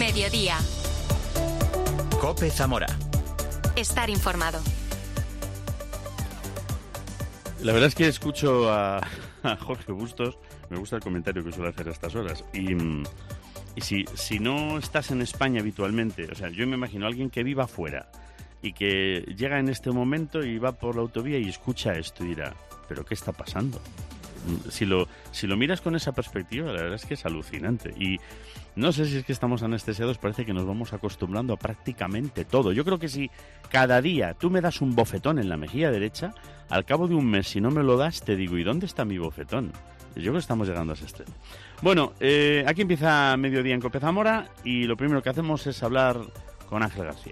Mediodía. COPE Zamora. Estar informado. La verdad es que escucho a Jorge Bustos, me gusta el comentario que suele hacer a estas horas, y si no estás en España habitualmente, o sea, yo me imagino a alguien que viva fuera y que llega en este momento y va por la autovía y escucha esto y dirá, ¿pero qué está pasando? Si lo miras con esa perspectiva, la verdad es que es alucinante. Y no sé si es que estamos anestesiados, parece que nos vamos acostumbrando a prácticamente todo. Yo creo que si cada día tú me das un bofetón en la mejilla derecha, al cabo de un mes, si no me lo das, te digo, ¿y dónde está mi bofetón? Yo creo que estamos llegando a ese extremo. Bueno, aquí empieza Mediodía en COPE Zamora y lo primero que hacemos es hablar con Ángel García.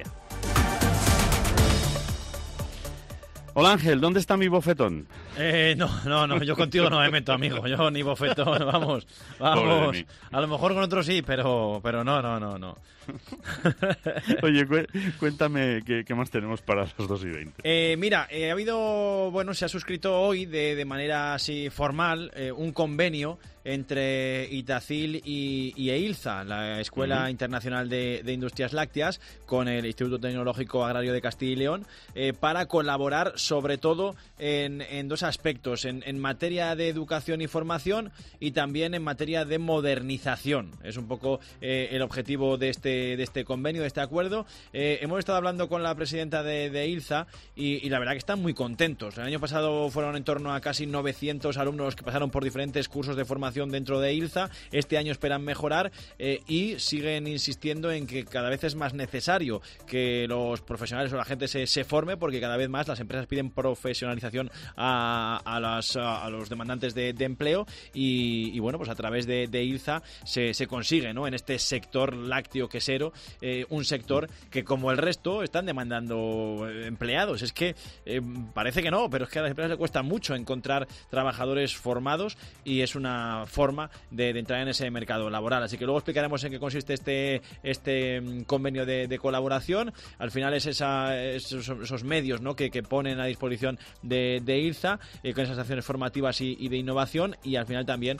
Hola Ángel, ¿dónde está mi bofetón? No, yo contigo no me meto, amigo. Yo ni bofetón, vamos. A lo mejor con otros sí, pero no. Oye, cuéntame qué más tenemos para las 2:20. Mira, ha habido, se ha suscrito hoy de manera así formal un convenio entre Itacil y EILZA, la Escuela Internacional de Industrias Lácteas, con el Instituto Tecnológico Agrario de Castilla y León, para colaborar sobre todo en dos aspectos, en materia de educación y formación y también en materia de modernización. Es un poco el objetivo de este convenio, de este acuerdo. Hemos estado hablando con la presidenta de EILZA y la verdad que están muy contentos. El año pasado fueron en torno a casi 900 alumnos que pasaron por diferentes cursos de formación dentro de EILZA. Este año esperan mejorar y siguen insistiendo en que cada vez es más necesario que los profesionales o la gente se forme, porque cada vez más las empresas piden profesionalización a los demandantes de empleo y bueno, pues a través de EILZA se consigue, ¿no?, en este sector lácteo quesero, un sector que, como el resto, están demandando empleados. Es que parece que no, pero es que a las empresas les cuesta mucho encontrar trabajadores formados y es una forma de entrar en ese mercado laboral. Así que luego explicaremos en qué consiste este convenio de colaboración. Al final es esos medios, ¿no?, que ponen a disposición de EILZA con esas acciones formativas y de innovación, y al final también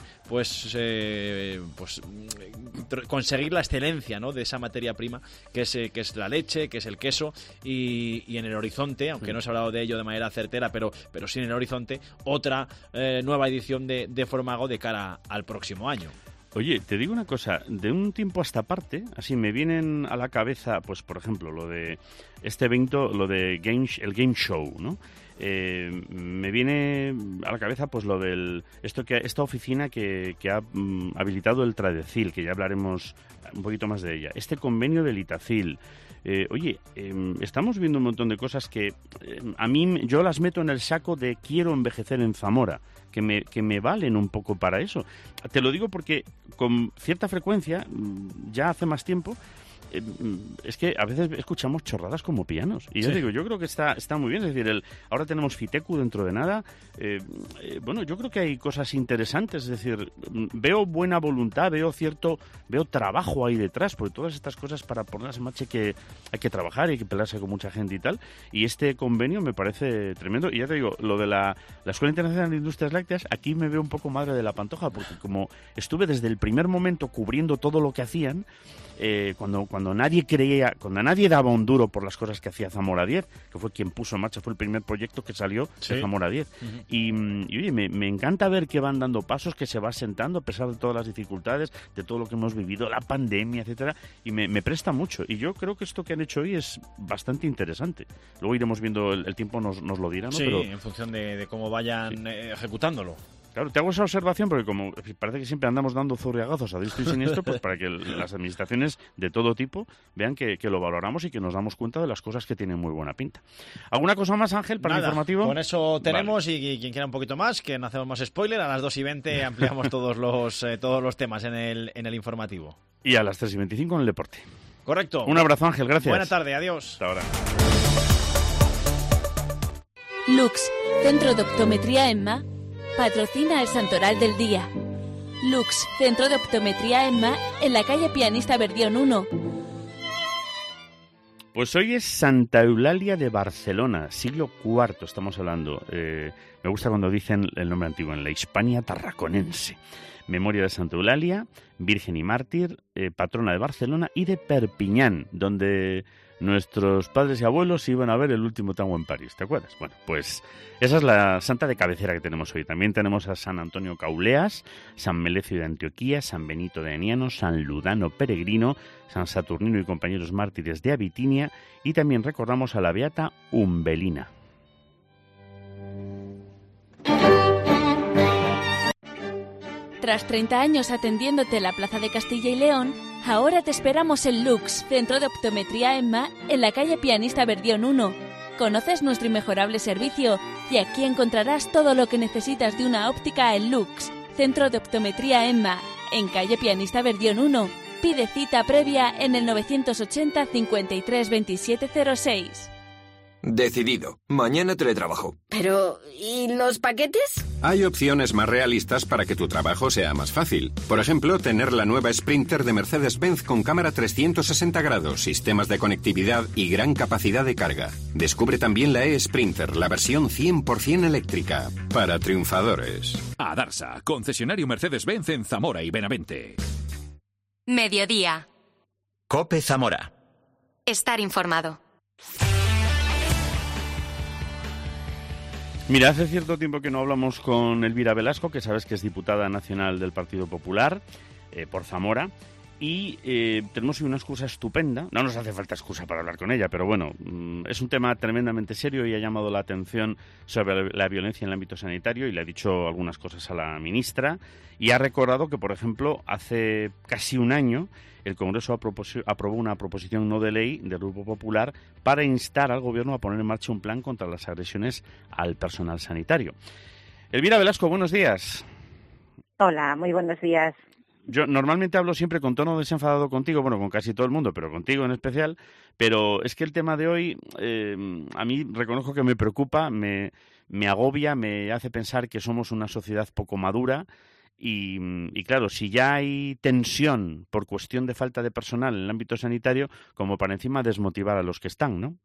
conseguir la excelencia, ¿no?, de esa materia prima que es la leche, que es el queso, y en el horizonte, aunque no se ha hablado de ello de manera certera, pero sí en el horizonte, otra nueva edición de Formago de cara al próximo año. Oye, te digo una cosa, de un tiempo a esta parte, así me vienen a la cabeza, pues por ejemplo, lo de este evento, lo de el Game Show, ¿no? Me viene a la cabeza pues lo del esta oficina que ha habilitado el Tradecil, que ya hablaremos un poquito más de ella, este convenio del Itacil. Estamos viendo un montón de cosas que a mí yo las meto en el saco de quiero envejecer en Zamora, que me valen un poco para eso. Te lo digo porque con cierta frecuencia, ya hace más tiempo, es que a veces escuchamos chorradas como pianos. Y yo digo, yo creo que está muy bien. Es decir, ahora tenemos Fitecu dentro de nada. Yo creo que hay cosas interesantes. Es decir, veo buena voluntad, veo trabajo ahí detrás, porque todas estas cosas para ponerlas en marcha hay que trabajar, hay que pelearse con mucha gente y tal. Y este convenio me parece tremendo. Y ya te digo, lo de la Escuela Internacional de Industrias Lácteas, aquí me veo un poco madre de la Pantoja, porque como estuve desde el primer momento cubriendo todo lo que hacían, cuando nadie daba un duro por las cosas que hacía Zamora 10, que fue quien puso en marcha, fue el primer proyecto que salió de Zamora 10. Y oye, me encanta ver que van dando pasos, que se va sentando a pesar de todas las dificultades, de todo lo que hemos vivido, la pandemia, etcétera, y me presta mucho. Y yo creo que esto que han hecho hoy es bastante interesante. Luego iremos viendo, el tiempo nos lo dirá, ¿no? Sí, pero en función de cómo vayan ejecutándolo. Claro, te hago esa observación porque como parece que siempre andamos dando zurriagazos a diestro y siniestro, pues para que las administraciones de todo tipo vean que lo valoramos y que nos damos cuenta de las cosas que tienen muy buena pinta. ¿Alguna cosa más, Ángel, para el informativo? Con eso tenemos, vale. Y quien quiera un poquito más, que no hacemos más spoiler, a las 2:20 ampliamos todos los temas en el informativo. Y a las 3:25 en el deporte. Correcto. Un abrazo, Ángel, gracias. Buena tarde, adiós. Hasta ahora. Lux, Centro de Optometría EMMA, patrocina el Santoral del Día. Lux, Centro de Optometría EMMA, en la calle Pianista Verdión 1. Pues hoy es Santa Eulalia de Barcelona, siglo IV estamos hablando. Me gusta cuando dicen el nombre antiguo, en la Hispania tarraconense. Memoria de Santa Eulalia, virgen y mártir, patrona de Barcelona y de Perpiñán, donde nuestros padres y abuelos iban a ver el último tango en París, ¿te acuerdas? Bueno, pues esa es la santa de cabecera que tenemos hoy. También tenemos a San Antonio Cauleas, San Melecio de Antioquía, San Benito de Aniano, San Ludano Peregrino, San Saturnino y compañeros mártires de Abitinia, y también recordamos a la beata Umbelina. Tras 30 años atendiéndote en la Plaza de Castilla y León, ahora te esperamos en Lux, Centro de Optometría EMMA, en la calle Pianista Verdión 1. Conoces nuestro inmejorable servicio y aquí encontrarás todo lo que necesitas de una óptica en Lux, Centro de Optometría EMMA, en calle Pianista Verdión 1. Pide cita previa en el 980 53 27 06. Decidido. Mañana teletrabajo. Pero, ¿y los paquetes? Hay opciones más realistas para que tu trabajo sea más fácil. Por ejemplo, tener la nueva Sprinter de Mercedes-Benz con cámara 360 grados, sistemas de conectividad y gran capacidad de carga. Descubre también la e-Sprinter, la versión 100% eléctrica. Para triunfadores. Adarsa, concesionario Mercedes-Benz en Zamora y Benavente. Mediodía. COPE Zamora. Estar informado. Mira, hace cierto tiempo que no hablamos con Elvira Velasco, que sabes que es diputada nacional del Partido Popular por Zamora, y tenemos una excusa estupenda. No nos hace falta excusa para hablar con ella, pero bueno, es un tema tremendamente serio y ha llamado la atención sobre la violencia en el ámbito sanitario y le ha dicho algunas cosas a la ministra y ha recordado que, por ejemplo, hace casi un año el Congreso aprobó una proposición no de ley del Grupo Popular para instar al Gobierno a poner en marcha un plan contra las agresiones al personal sanitario. Elvira Velasco, buenos días. Hola, muy buenos días. Yo normalmente hablo siempre con tono desenfadado contigo, bueno, con casi todo el mundo, pero contigo en especial, pero es que el tema de hoy a mí reconozco que me preocupa, me agobia, me hace pensar que somos una sociedad poco madura y claro, si ya hay tensión por cuestión de falta de personal en el ámbito sanitario, como para encima desmotivar a los que están, ¿no?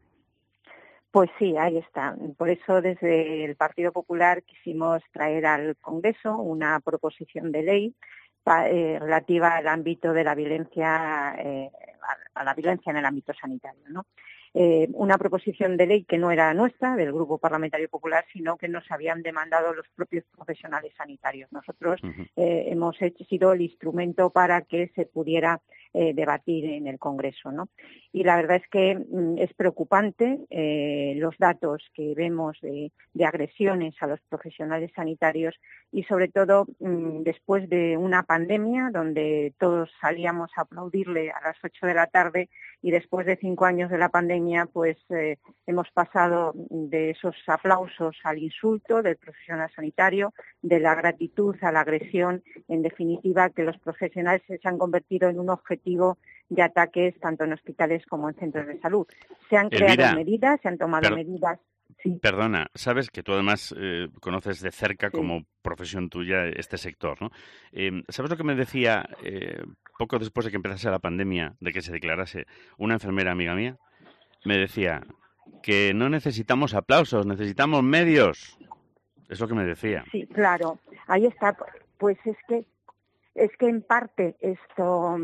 Pues sí, ahí está. Por eso desde el Partido Popular quisimos traer al Congreso una proposición de ley relativa al ámbito de la violencia, a la violencia en el ámbito sanitario, ¿no? Una proposición de ley que no era nuestra, del Grupo Parlamentario Popular, sino que nos habían demandado los propios profesionales sanitarios. Nosotros hemos sido el instrumento para que se pudiera debatir en el Congreso, ¿no? Y la verdad es que es preocupante los datos que vemos de agresiones a los profesionales sanitarios y sobre todo después de una pandemia donde todos salíamos a aplaudirle a las 8 de la tarde y después de 5 años de la pandemia pues hemos pasado de esos aplausos al insulto del profesional sanitario, de la gratitud a la agresión, en definitiva que los profesionales se han convertido en un objetivo de ataques tanto en hospitales como en centros de salud. Se han creado medidas, se han tomado medidas. Sí. Perdona, sabes que tú además conoces de cerca como profesión tuya este sector, ¿no? ¿Sabes lo que me decía poco después de que empezase la pandemia, de que se declarase una enfermera amiga mía? Me decía que no necesitamos aplausos, necesitamos medios. Es lo que me decía. Sí, claro. Ahí está. Pues es que en parte esto,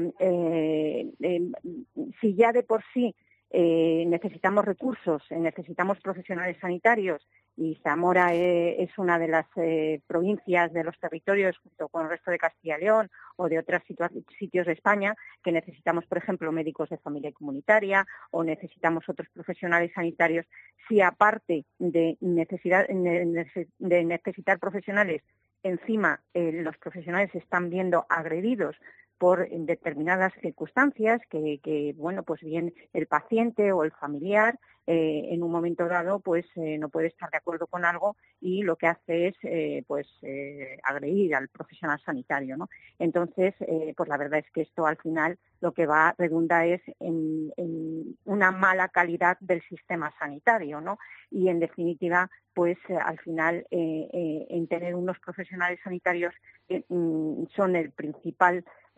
si ya de por sí necesitamos recursos, necesitamos profesionales sanitarios y Zamora es una de las provincias de los territorios junto con el resto de Castilla y León o de otros sitios de España que necesitamos, por ejemplo, médicos de familia y comunitaria o necesitamos otros profesionales sanitarios. Si aparte de necesitar profesionales, encima los profesionales se están viendo agredidos por determinadas circunstancias que bueno, pues bien el paciente o el familiar en un momento dado pues no puede estar de acuerdo con algo y lo que hace es agredir al profesional sanitario, ¿no? Entonces, pues la verdad es que esto al final lo que redunda es en una mala calidad del sistema sanitario, ¿no? Y en definitiva, pues al final en tener unos profesionales sanitarios que son el principal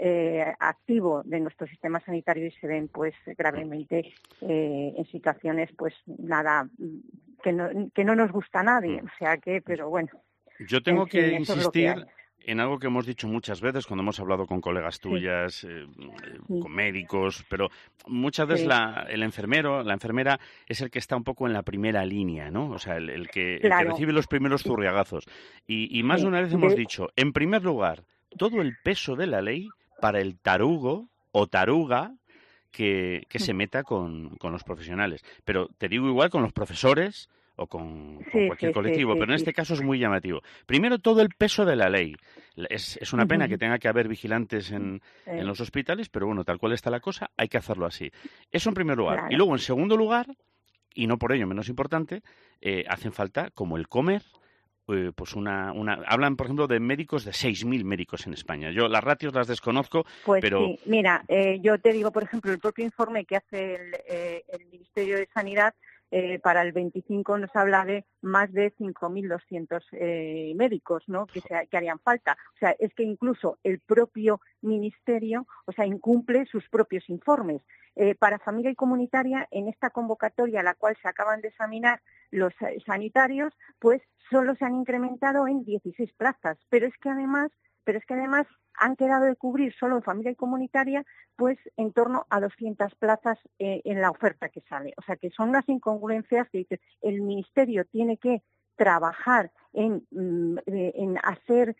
activo de nuestro sistema sanitario y se ven pues gravemente en situaciones pues nada que no nos gusta a nadie, o sea que, pero bueno. Yo tengo que insistir en algo que hemos dicho muchas veces cuando hemos hablado con colegas tuyas, con médicos, pero muchas veces el enfermero, la enfermera es el que está un poco en la primera línea, ¿no? O sea, el que recibe los primeros zurriagazos. Y más de una vez hemos dicho, en primer lugar, todo el peso de la ley para el tarugo o taruga que se meta con los profesionales. Pero te digo igual con los profesores o con cualquier colectivo, pero en este caso es muy llamativo. Primero, todo el peso de la ley. Es una pena que tenga que haber vigilantes en los hospitales, pero bueno, tal cual está la cosa, hay que hacerlo así. Eso en primer lugar. Claro. Y luego, en segundo lugar, y no por ello menos importante, hacen falta, como el comer, pues hablan, por ejemplo, de médicos, de 6.000 médicos en España. Yo las ratios las desconozco, pues pero... sí, mira, yo te digo, por ejemplo, el propio informe que hace el Ministerio de Sanidad para el 25 nos habla de más de 5.200 médicos, ¿no? que harían falta. O sea, es que incluso el propio Ministerio, incumple sus propios informes. Para familia y comunitaria, en esta convocatoria a la cual se acaban de examinar los sanitarios, pues solo se han incrementado en 16 plazas. Pero es que además han quedado de cubrir solo en familia y comunitaria pues en torno a 200 plazas en la oferta que sale. O sea que son unas incongruencias que dices, el Ministerio tiene que trabajar en hacer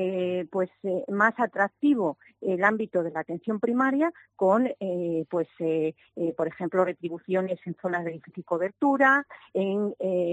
más atractivo el ámbito de la atención primaria con por ejemplo retribuciones en zonas de difícil cobertura, en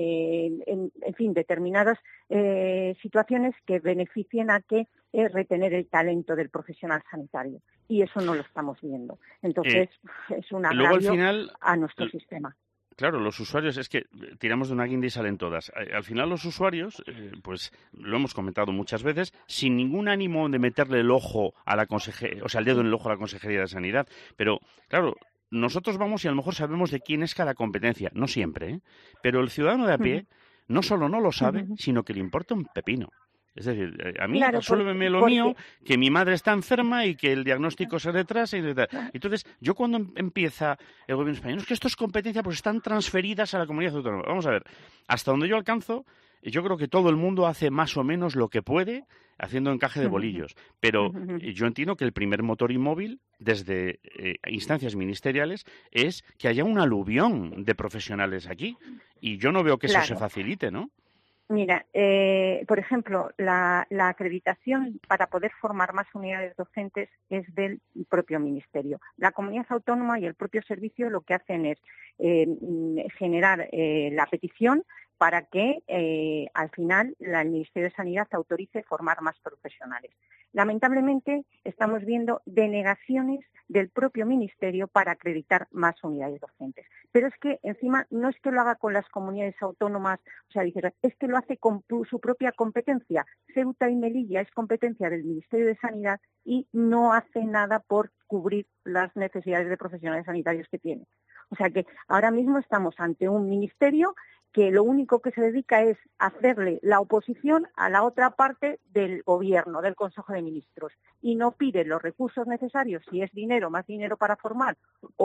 fin, determinadas situaciones que beneficien a que retener el talento del profesional sanitario, y eso no lo estamos viendo. Entonces es un agravio a nuestro sistema. Claro, los usuarios, es que tiramos de una guinda y salen todas. Al final los usuarios, pues lo hemos comentado muchas veces, sin ningún ánimo de meterle el ojo a la consejería, el dedo en el ojo a la Consejería de Sanidad, pero claro, nosotros vamos y a lo mejor sabemos de quién es cada competencia, no siempre, pero el ciudadano de a pie no solo no lo sabe, sino que le importa un pepino. Es decir, a mí solo me lo mío, que mi madre está enferma y que el diagnóstico se retrasa. Entonces, yo cuando empieza el gobierno español, es que estas competencias pues están transferidas a la comunidad autónoma. Vamos a ver, hasta donde yo alcanzo, yo creo que todo el mundo hace más o menos lo que puede, haciendo encaje de bolillos. Pero yo entiendo que el primer motor inmóvil, desde instancias ministeriales, es que haya un aluvión de profesionales aquí. Y yo no veo que eso se facilite, ¿no? Mira, por ejemplo, la acreditación para poder formar más unidades docentes es del propio Ministerio. La comunidad autónoma y el propio servicio lo que hacen es generar la petición para que al final el Ministerio de Sanidad autorice formar más profesionales. Lamentablemente estamos viendo denegaciones del propio Ministerio para acreditar más unidades docentes. Pero es que encima no es que lo haga con las comunidades autónomas, es que lo hace con su propia competencia. Ceuta y Melilla es competencia del Ministerio de Sanidad y no hace nada por cubrir las necesidades de profesionales sanitarios que tiene. O sea que ahora mismo estamos ante un ministerio que lo único que se dedica es hacerle la oposición a la otra parte del Gobierno, del Consejo de Ministros, y no pide los recursos necesarios, si es dinero, más dinero para formar,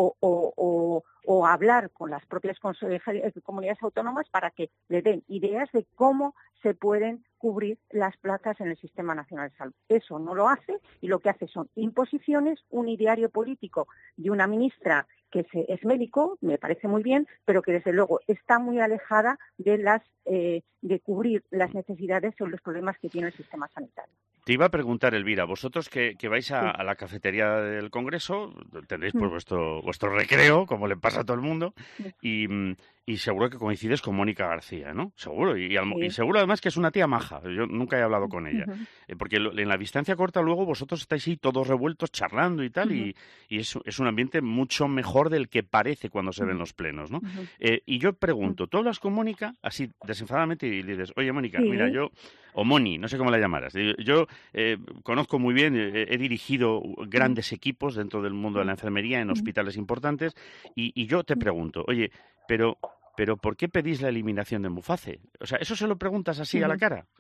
o hablar con las propias comunidades autónomas para que le den ideas de cómo se pueden cubrir las plazas en el Sistema Nacional de Salud. Eso no lo hace, y lo que hace son imposiciones, un ideario político de una ministra que es médico, me parece muy bien, pero que desde luego está muy alejada de cubrir las necesidades o los problemas que tiene el sistema sanitario. Te iba a preguntar, Elvira, vosotros que vais a la cafetería del Congreso, tendréis pues vuestro recreo, como le pasa a todo el mundo, y seguro que coincides con Mónica García, ¿no? Seguro, y seguro además que es una tía maja, yo nunca he hablado con ella, porque en la distancia corta luego vosotros estáis ahí todos revueltos charlando y tal, y es un ambiente mucho mejor del que parece cuando se ven los plenos, ¿no? Y yo pregunto, ¿tú hablas con Mónica así desenfadadamente y le dices, oye Mónica, mira, yo, o Moni, no sé cómo la llamaras, yo conozco muy bien, he dirigido grandes equipos dentro del mundo de la enfermería en hospitales importantes, y yo te pregunto, oye, pero ¿por qué pedís la eliminación de Muface? O sea, ¿eso se lo preguntas así a la cara?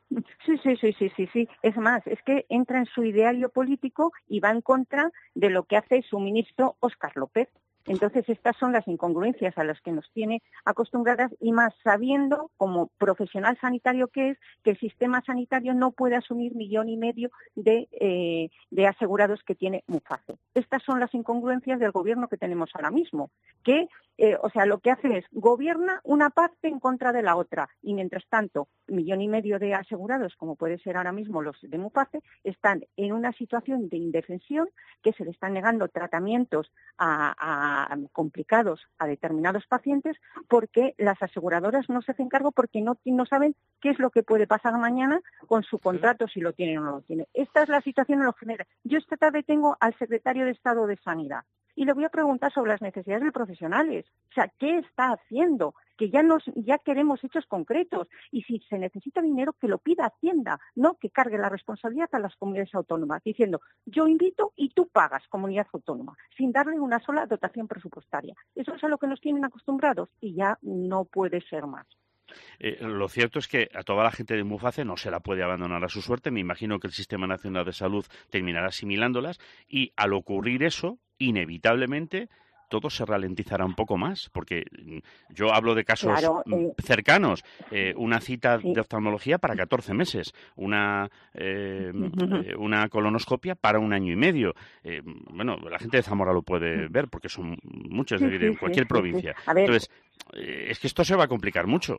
Sí. Es más, es que entra en su ideario político y va en contra de lo que hace su ministro Óscar López. Entonces, estas son las incongruencias a las que nos tiene acostumbradas, y más sabiendo, como profesional sanitario que es, que el sistema sanitario no puede asumir 1,5 millones de asegurados que tiene Muface. Estas son las incongruencias del gobierno que tenemos ahora mismo, que lo que hace es gobierna una parte en contra de la otra, y mientras tanto 1,5 millones de asegurados, como puede ser ahora mismo los de Muface, están en una situación de indefensión, que se le están negando tratamientos complicados a determinados pacientes, porque las aseguradoras no se hacen cargo, porque no saben qué es lo que puede pasar mañana con su contrato, si lo tienen o no lo tienen. Esta es la situación en lo general. Yo esta tarde tengo al secretario de Estado de Sanidad y le voy a preguntar sobre las necesidades de profesionales. O sea, ¿qué está haciendo? Que ya queremos hechos concretos, y si se necesita dinero, que lo pida Hacienda, no que cargue la responsabilidad a las comunidades autónomas, diciendo yo invito y tú pagas, comunidad autónoma, sin darle una sola dotación presupuestaria. Eso es a lo que nos tienen acostumbrados, y ya no puede ser más. Lo cierto es que a toda la gente de Muface no se la puede abandonar a su suerte. Me imagino que el Sistema Nacional de Salud terminará asimilándolas, y al ocurrir eso, inevitablemente todo se ralentizará un poco más, porque yo hablo de casos cercanos, una cita de oftalmología para 14 meses, una colonoscopia para 1 año y medio. La gente de Zamora lo puede ver, porque son muchos, en cualquier provincia. Entonces, es que esto se va a complicar mucho.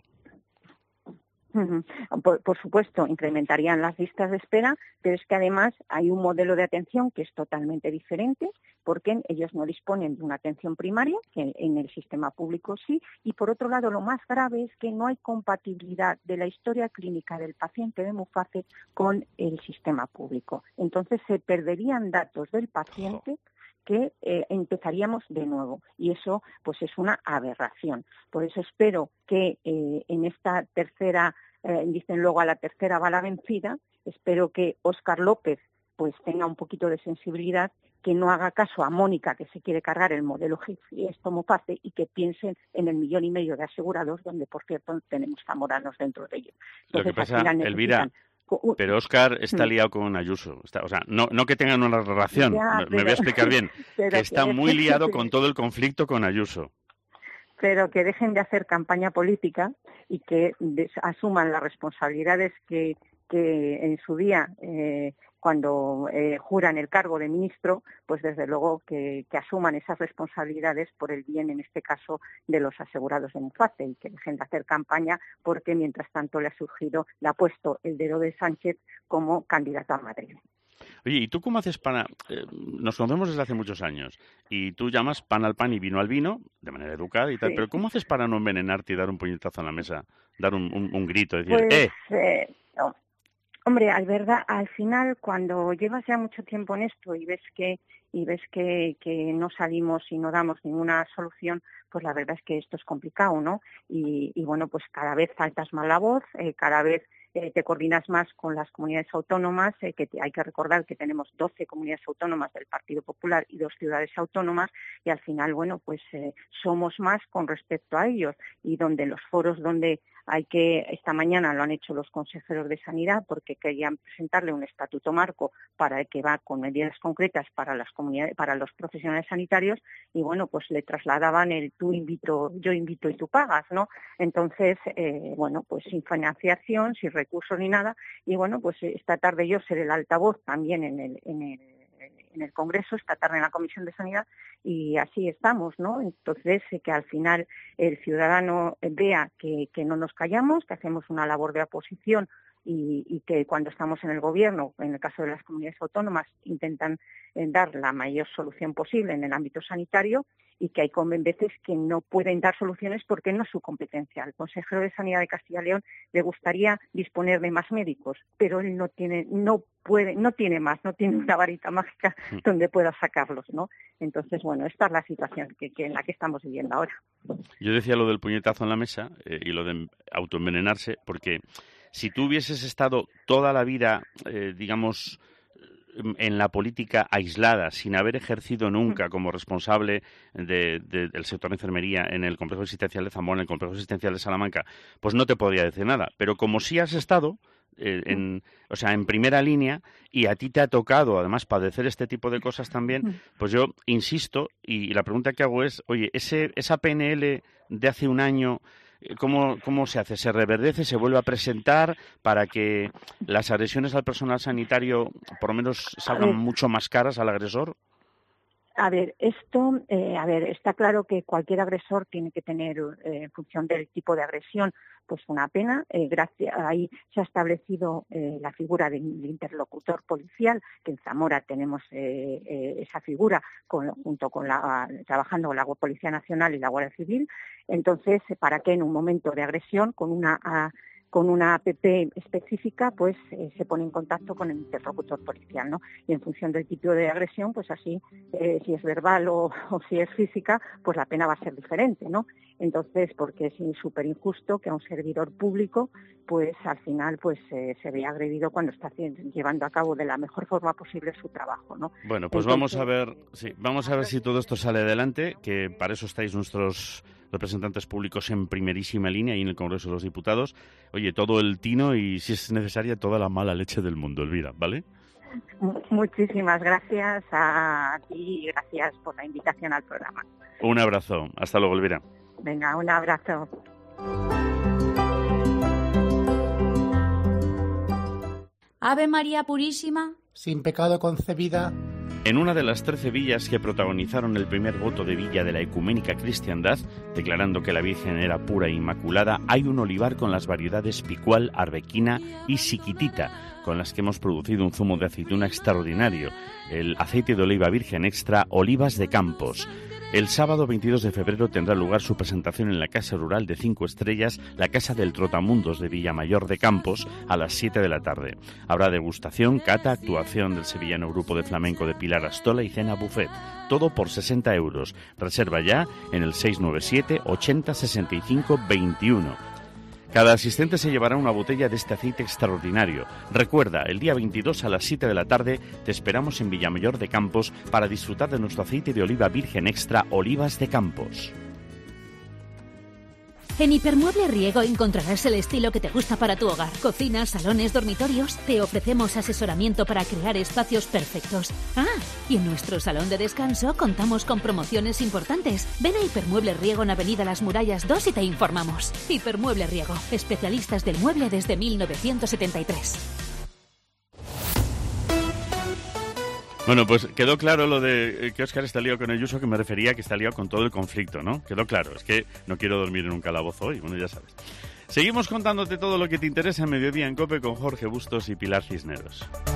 Por supuesto, incrementarían las listas de espera, pero es que además hay un modelo de atención que es totalmente diferente, porque ellos no disponen de una atención primaria, que en el sistema público sí, y por otro lado lo más grave es que no hay compatibilidad de la historia clínica del paciente de Muface con el sistema público. Entonces se perderían datos del paciente que empezaríamos de nuevo, y eso pues es una aberración. Por eso espero que en esta tercera, dicen luego a la tercera va la vencida, espero que Óscar López pues tenga un poquito de sensibilidad, que no haga caso a Mónica, que se quiere cargar el modelo Muface, y que piensen en el 1,5 millones de asegurados, donde por cierto tenemos zamoranos dentro de ellos. Entonces, lo que pasa, Elvira, pero Óscar está liado con Ayuso. No que tengan una relación, me voy a explicar bien, que está muy liado con todo el conflicto con Ayuso. Pero que dejen de hacer campaña política y que asuman las responsabilidades que en su día, cuando juran el cargo de ministro, pues desde luego que asuman esas responsabilidades por el bien, en este caso, de los asegurados de Muface, y que dejen de hacer campaña, porque mientras tanto le ha puesto el dedo de Sánchez como candidato a Madrid. Oye, ¿y tú cómo haces para...? Nos conocemos desde hace muchos años, y tú llamas pan al pan y vino al vino, de manera educada y tal, pero ¿cómo haces para no envenenarte y dar un puñetazo en la mesa, dar un grito, decir, no. Hombre, al final, cuando llevas ya mucho tiempo en esto y ves que no salimos y no damos ninguna solución, pues la verdad es que esto es complicado, ¿no? Y bueno, pues cada vez alzas más la voz, cada vez te coordinas más con las comunidades autónomas, que hay que recordar que tenemos 12 comunidades autónomas del Partido Popular y 2 ciudades autónomas, y al final, bueno, pues somos más con respecto a ellos, y donde los foros donde esta mañana lo han hecho los consejeros de Sanidad, porque querían presentarle un estatuto marco para que va con medidas concretas para las comunidades, para los profesionales sanitarios, y bueno, pues le trasladaban el yo invito y tú pagas, ¿no? Entonces, bueno, pues sin financiación, sin recursos ni nada, y bueno, pues esta tarde yo seré el altavoz también en el Congreso, esta tarde en la Comisión de Sanidad, y así estamos, ¿no? Entonces, que al final el ciudadano vea que no nos callamos, que hacemos una labor de oposición, y que cuando estamos en el Gobierno, en el caso de las comunidades autónomas, intentan dar la mayor solución posible en el ámbito sanitario, y que hay veces que no pueden dar soluciones porque no es su competencia. Al consejero de Sanidad de Castilla y León le gustaría disponer de más médicos, pero él no tiene una varita mágica donde pueda sacarlos, ¿no? Entonces, bueno, esta es la situación en la que estamos viviendo ahora. Yo decía lo del puñetazo en la mesa y lo de autoenvenenarse, porque si tú hubieses estado toda la vida, digamos, en la política aislada, sin haber ejercido nunca como responsable del sector de enfermería en el complejo asistencial de Zamora, en el complejo asistencial de Salamanca, pues no te podría decir nada. Pero como sí has estado, en primera línea, y a ti te ha tocado, además, padecer este tipo de cosas también, pues yo insisto, y la pregunta que hago es, oye, esa PNL de hace un año, ¿cómo se hace? ¿Se reverdece? ¿Se vuelve a presentar para que las agresiones al personal sanitario por lo menos salgan mucho más caras al agresor? A ver, está claro que cualquier agresor tiene que tener, en función del tipo de agresión, pues una pena. Ahí se ha establecido la figura del interlocutor policial, que en Zamora tenemos esa figura trabajando con la Policía Nacional y la Guardia Civil. Entonces, para que en un momento de agresión, con una APP específica, pues se pone en contacto con el interlocutor policial, ¿no? Y en función del tipo de agresión, pues así, si es verbal o si es física, pues la pena va a ser diferente, ¿no? Entonces, porque es súper injusto que a un servidor público, pues al final, pues se vea agredido cuando está llevando a cabo de la mejor forma posible su trabajo, ¿no? Bueno, pues vamos a ver si todo esto sale adelante, que para eso estáis nuestros representantes públicos en primerísima línea y en el Congreso de los Diputados. Oye, todo el tino y, si es necesaria, toda la mala leche del mundo, Elvira, ¿vale? Muchísimas gracias a ti y gracias por la invitación al programa. Un abrazo. Hasta luego, Elvira. Venga, un abrazo. Ave María Purísima, sin pecado concebida. En una de las 13 villas que protagonizaron el primer voto de villa de la ecuménica cristiandad, declarando que la Virgen era pura e inmaculada, hay un olivar con las variedades Picual, Arbequina y Siquitita, con las que hemos producido un zumo de aceituna extraordinario, el aceite de oliva virgen extra Olivas de Campos. El sábado 22 de febrero tendrá lugar su presentación en la Casa Rural de 5 Estrellas, la Casa del Trotamundos de Villamayor de Campos, a las 7 de la tarde. Habrá degustación, cata, actuación del sevillano grupo de flamenco de Pilar Astola y cena buffet. Todo por 60 euros. Reserva ya en el 697 80 65 21. Cada asistente se llevará una botella de este aceite extraordinario. Recuerda, el día 22 a las 7 de la tarde te esperamos en Villamayor de Campos para disfrutar de nuestro aceite de oliva virgen extra Olivas de Campos. En Hipermueble Riego encontrarás el estilo que te gusta para tu hogar. Cocinas, salones, dormitorios. Te ofrecemos asesoramiento para crear espacios perfectos. Y en nuestro salón de descanso contamos con promociones importantes. Ven a Hipermueble Riego en Avenida Las Murallas 2 y te informamos. Hipermueble Riego, especialistas del mueble desde 1973. Bueno, pues quedó claro lo de que Óscar está liado con el Ayuso, que me refería a que está liado con todo el conflicto, ¿no? Quedó claro, es que no quiero dormir en un calabozo hoy, bueno, ya sabes. Seguimos contándote todo lo que te interesa en Mediodía en COPE con Jorge Bustos y Pilar Cisneros.